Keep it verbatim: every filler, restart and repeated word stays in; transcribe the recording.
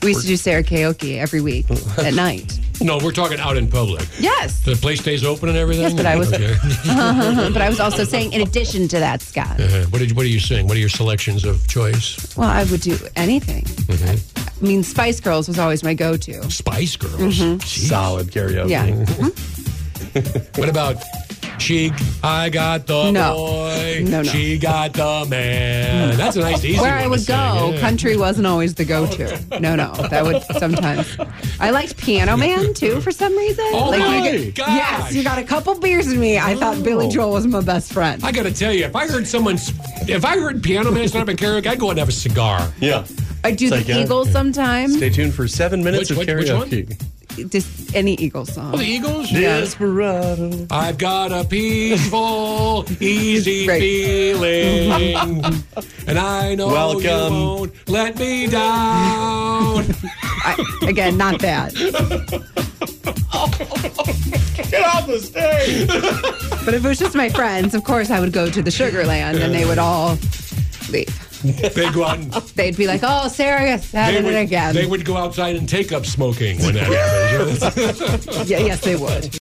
We used to do Sarah karaoke every week at night. No, we're talking out in public. Yes. The place stays open and everything? Yes, but I was, Okay. but I was also saying, in addition to that, Scott. Uh-huh. What did you, what do you sing? What are your selections of choice? Well, I would do anything. Mm-hmm. I mean, Spice Girls was always my go-to. Spice Girls? Mm-hmm. Solid karaoke. Yeah. Mm-hmm. What about She, I got the No. boy. No, no. She got the man. That's a nice, easy Where one I to would sing, go, yeah. country wasn't always the go-to. No, no, that would sometimes. I liked Piano Man too for some reason. Oh Like, my you get- gosh. Yes, you got a couple beers in me. I thought Billy Joel was my best friend. I got to tell you, if I heard someone, if I heard Piano Man start up in karaoke, I'd go and have a cigar. Yeah. I do It's the like, uh, Eagles sometimes. Stay tuned for seven minutes Which- of which- which one? karaoke. Just any Eagles song. Oh, the Eagles? Desperado. I've got a peaceful, easy Right. feeling, and I know Welcome. you won't let me down. I, again, not bad. Get off the stage. But if it was just my friends, of course I would go to the Sugar Land and they would all leave. They go out and They'd be like, oh, Sarah, that they it would, again. they would go outside and take up smoking when that happens. Yeah, yes, they would.